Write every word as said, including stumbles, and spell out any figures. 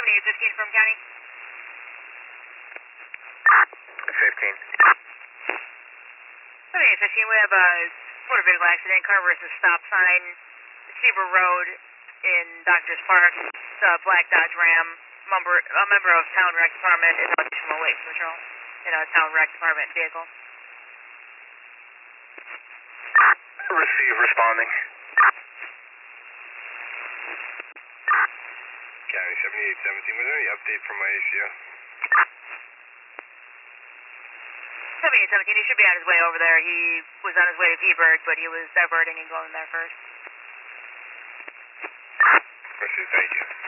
seventy-eight fifteen from County. fifteen. seventy-eight fifteen, we have a motor vehicle accident, car versus stop sign, Seaver Road in Doctors Park. It's a black Dodge Ram, member, a member of Town Rec Department is on Wait Patrol in a Town Rec Department vehicle. Receive, responding. County seventy-eight seventeen, was there any update from my A C O? seventy-eight seventeen, he should be on his way over there. He was on his way to P-Burg, but he was diverting and going there first. Receive, thank you.